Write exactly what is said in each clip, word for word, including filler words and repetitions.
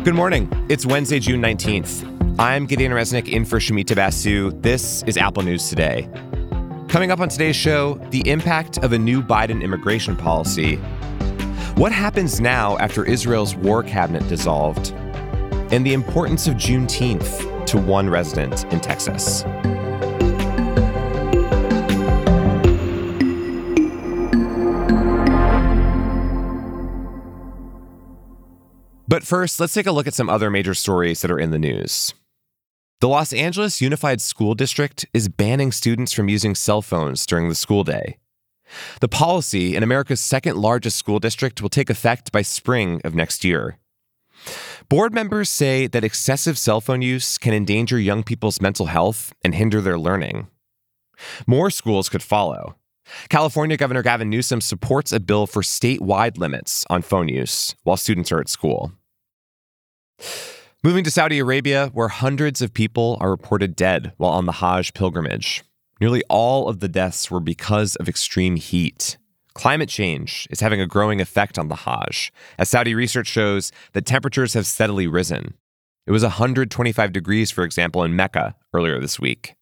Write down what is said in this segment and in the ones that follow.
Good morning. It's Wednesday, June nineteenth. I'm Gideon Resnick in for Shemitah Basu. This is Apple News Today. Coming up on today's show, the impact of a new Biden immigration policy. What happens now after Israel's war cabinet dissolved? And the importance of Juneteenth to one resident in Texas. But first, let's take a look at some other major stories that are in the news. The Los Angeles Unified School District is banning students from using cell phones during the school day. The policy in America's second largest school district will take effect by spring of next year. Board members say that excessive cell phone use can endanger young people's mental health and hinder their learning. More schools could follow. California Governor Gavin Newsom supports a bill for statewide limits on phone use while students are at school. Moving to Saudi Arabia, where hundreds of people are reported dead while on the Hajj pilgrimage. Nearly all of the deaths were because of extreme heat. Climate change is having a growing effect on the Hajj, as Saudi research shows that temperatures have steadily risen. It was one hundred twenty-five degrees, for example, in Mecca earlier this week.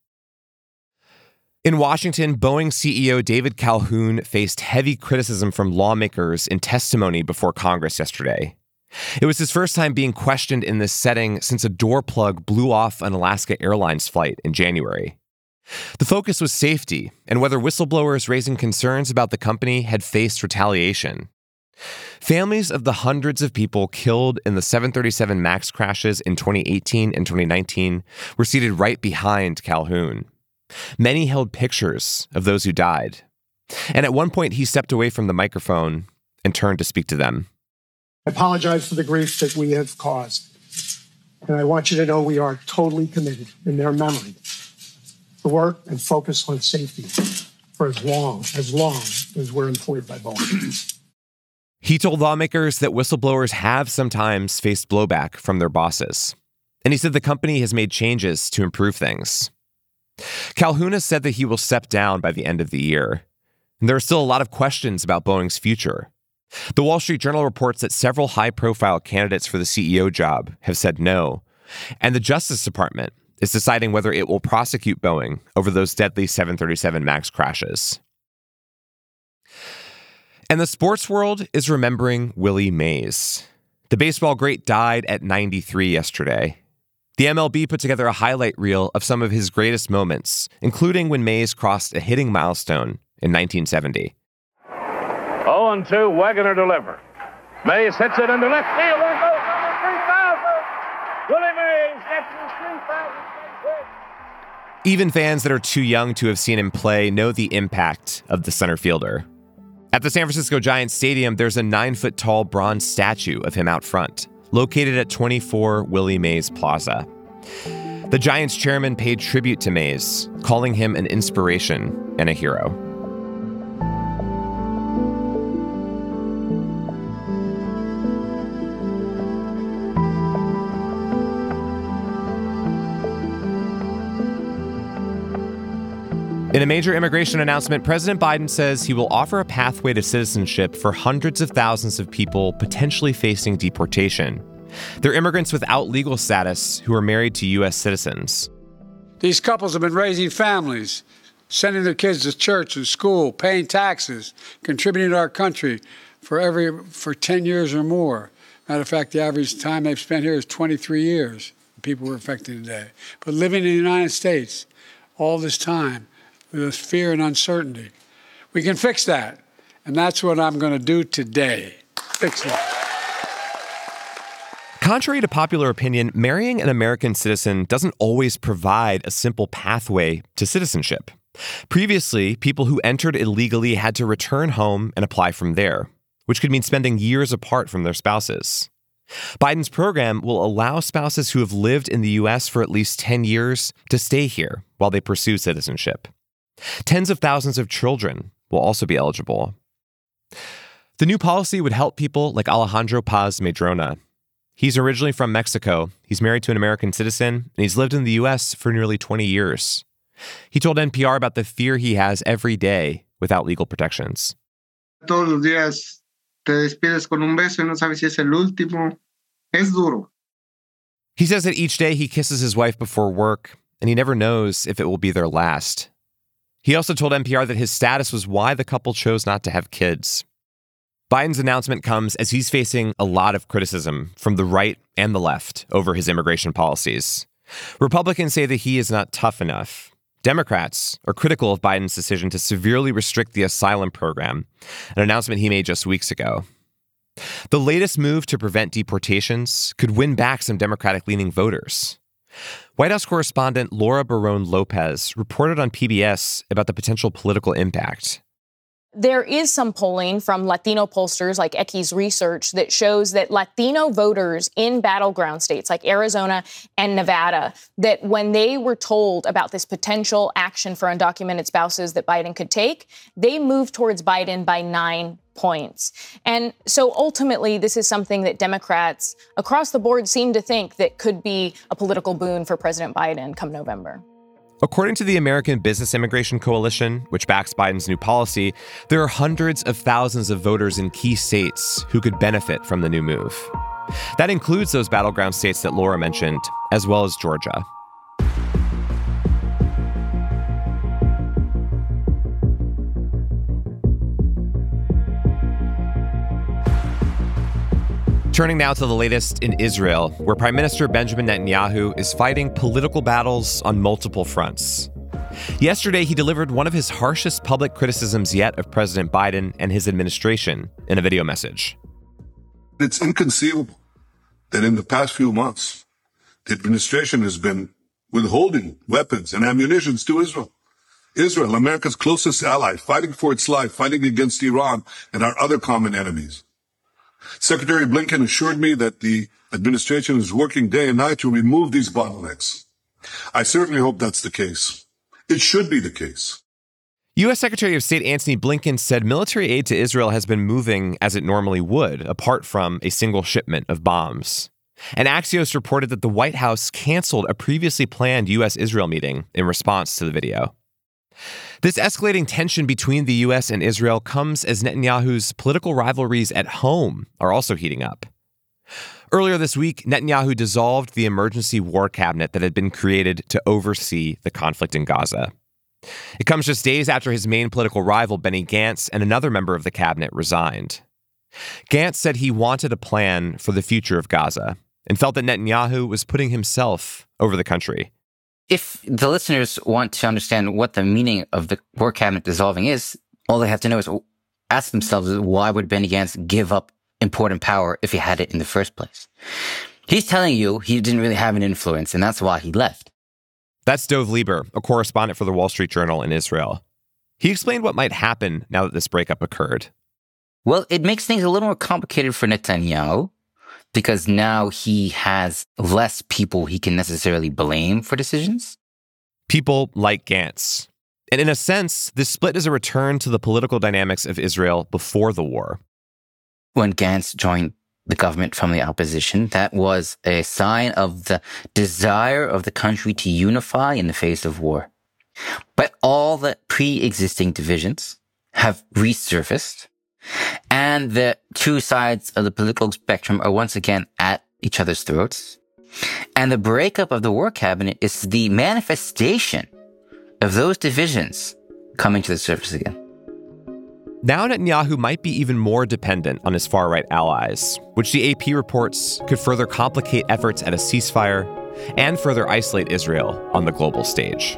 In Washington, Boeing C E O David Calhoun faced heavy criticism from lawmakers in testimony before Congress yesterday. It was his first time being questioned in this setting since a door plug blew off an Alaska Airlines flight in January. The focus was safety and whether whistleblowers raising concerns about the company had faced retaliation. Families of the hundreds of people killed in the seven thirty-seven MAX crashes in twenty eighteen and twenty nineteen were seated right behind Calhoun. Many held pictures of those who died. And at one point, he stepped away from the microphone and turned to speak to them. I apologize for the grief that we have caused. And I want you to know we are totally committed in their memory to work and focus on safety for as long, as long as we're employed by Boeing. He told lawmakers that whistleblowers have sometimes faced blowback from their bosses. And he said the company has made changes to improve things. Calhoun has said that he will step down by the end of the year. And there are still a lot of questions about Boeing's future. The Wall Street Journal reports that several high-profile candidates for the C E O job have said no, and the Justice Department is deciding whether it will prosecute Boeing over those deadly seven thirty-seven MAX crashes. And the sports world is remembering Willie Mays. The baseball great died at ninety-three yesterday. The M L B put together a highlight reel of some of his greatest moments, including when Mays crossed a hitting milestone in nineteen seventy. oh and two, Wagoner deliver. Mays hits it into left field. There goes number three thousand. Willie Mays gets his three thousand hit. Even fans that are too young to have seen him play know the impact of the center fielder. At the San Francisco Giants Stadium, there's a nine-foot-tall bronze statue of him out front, located at twenty-four Willie Mays Plaza. The Giants chairman paid tribute to Mays, calling him an inspiration and a hero. In a major immigration announcement, President Biden says he will offer a pathway to citizenship for hundreds of thousands of people potentially facing deportation. They're immigrants without legal status who are married to U S citizens. These couples have been raising families, sending their kids to church and school, paying taxes, contributing to our country for every for ten years or more. Matter of fact, the average time they've spent here is twenty-three years, people were affected today. But living in the United States all this time, with this fear and uncertainty. We can fix that. And that's what I'm going to do today. Fix it. Contrary to popular opinion, marrying an American citizen doesn't always provide a simple pathway to citizenship. Previously, people who entered illegally had to return home and apply from there, which could mean spending years apart from their spouses. Biden's program will allow spouses who have lived in the U S for at least ten years to stay here while they pursue citizenship. Tens of thousands of children will also be eligible. The new policy would help people like Alejandro Paz Medrona. He's originally from Mexico. He's married to an American citizen, and he's lived in the U S for nearly twenty years. He told N P R about the fear he has every day without legal protections. Todos los días te despides con un beso y no sabes si es el último. Es duro. He says that each day he kisses his wife before work, and he never knows if it will be their last. He also told N P R that his status was why the couple chose not to have kids. Biden's announcement comes as he's facing a lot of criticism from the right and the left over his immigration policies. Republicans say that he is not tough enough. Democrats are critical of Biden's decision to severely restrict the asylum program, an announcement he made just weeks ago. The latest move to prevent deportations could win back some Democratic-leaning voters. White House correspondent Laura Barone Lopez reported on P B S about the potential political impact. There is some polling from Latino pollsters like Equi's research that shows that Latino voters in battleground states like Arizona and Nevada, that when they were told about this potential action for undocumented spouses that Biden could take, they moved towards Biden by nine points. And so ultimately, this is something that Democrats across the board seem to think that could be a political boon for President Biden come November. According to the American Business Immigration Coalition, which backs Biden's new policy, there are hundreds of thousands of voters in key states who could benefit from the new move. That includes those battleground states that Laura mentioned, as well as Georgia. Turning now to the latest in Israel, where Prime Minister Benjamin Netanyahu is fighting political battles on multiple fronts. Yesterday, he delivered one of his harshest public criticisms yet of President Biden and his administration in a video message. It's inconceivable that in the past few months, the administration has been withholding weapons and ammunition to Israel. Israel, America's closest ally, fighting for its life, fighting against Iran and our other common enemies. Secretary Blinken assured me that the administration is working day and night to remove these bottlenecks. I certainly hope that's the case. It should be the case. U S. Secretary of State Antony Blinken said military aid to Israel has been moving as it normally would, apart from a single shipment of bombs. And Axios reported that the White House canceled a previously planned U S Israel meeting in response to the video. This escalating tension between the U S and Israel comes as Netanyahu's political rivalries at home are also heating up. Earlier this week, Netanyahu dissolved the emergency war cabinet that had been created to oversee the conflict in Gaza. It comes just days after his main political rival, Benny Gantz, and another member of the cabinet resigned. Gantz said he wanted a plan for the future of Gaza and felt that Netanyahu was putting himself over the country. If the listeners want to understand what the meaning of the war cabinet dissolving is, all they have to know is ask themselves, why would Benny Gantz give up important power if he had it in the first place? He's telling you he didn't really have an influence, and that's why he left. That's Dov Lieber, a correspondent for the Wall Street Journal in Israel. He explained what might happen now that this breakup occurred. Well, it makes things a little more complicated for Netanyahu, because now he has less people he can necessarily blame for decisions. People like Gantz. And in a sense, this split is a return to the political dynamics of Israel before the war. When Gantz joined the government from the opposition, that was a sign of the desire of the country to unify in the face of war. But all the pre-existing divisions have resurfaced, and the two sides of the political spectrum are once again at each other's throats. And the breakup of the war cabinet is the manifestation of those divisions coming to the surface again. Now Netanyahu might be even more dependent on his far-right allies, which the A P reports could further complicate efforts at a ceasefire and further isolate Israel on the global stage.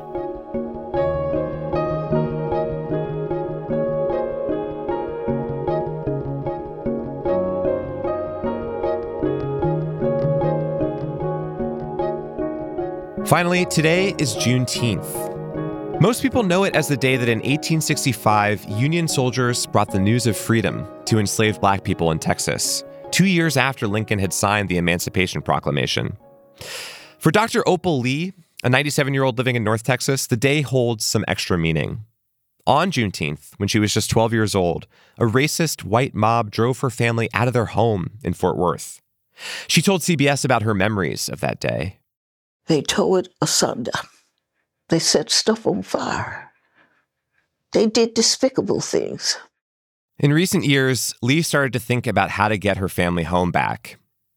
Finally, today is Juneteenth. Most people know it as the day that in eighteen sixty-five, Union soldiers brought the news of freedom to enslaved black people in Texas, two years after Lincoln had signed the Emancipation Proclamation. For Doctor Opal Lee, a ninety-seven-year-old living in North Texas, the day holds some extra meaning. On Juneteenth, when she was just twelve years old, a racist white mob drove her family out of their home in Fort Worth. She told C B S about her memories of that day. They tore it asunder. They set stuff on fire. They did despicable things. In recent years, Lee started to think about how to get her family home back.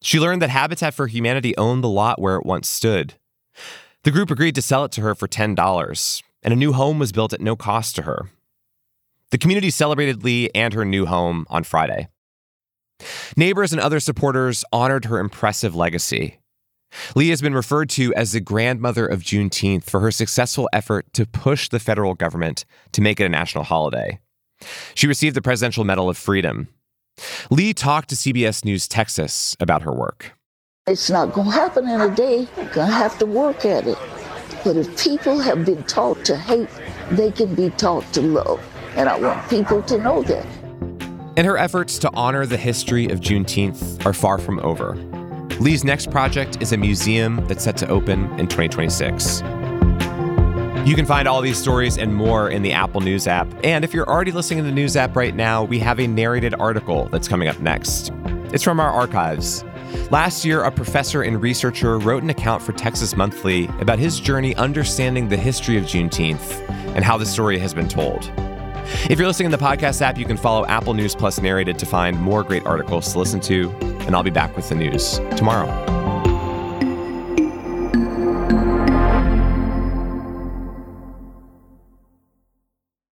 She learned that Habitat for Humanity owned the lot where it once stood. The group agreed to sell it to her for ten dollars, and a new home was built at no cost to her. The community celebrated Lee and her new home on Friday. Neighbors and other supporters honored her impressive legacy. Lee has been referred to as the grandmother of Juneteenth for her successful effort to push the federal government to make it a national holiday. She received the Presidential Medal of Freedom. Lee talked to C B S News Texas about her work. It's not going to happen in a day. You're going to have to work at it. But if people have been taught to hate, they can be taught to love. And I want people to know that. And her efforts to honor the history of Juneteenth are far from over. Lee's next project is a museum that's set to open in twenty twenty-six. You can find all these stories and more in the Apple News app. And if you're already listening to the News app right now, we have a narrated article that's coming up next. It's from our archives. Last year, a professor and researcher wrote an account for Texas Monthly about his journey understanding the history of Juneteenth and how the story has been told. If you're listening in the podcast app, you can follow Apple News Plus Narrated to find more great articles to listen to, and I'll be back with the news tomorrow.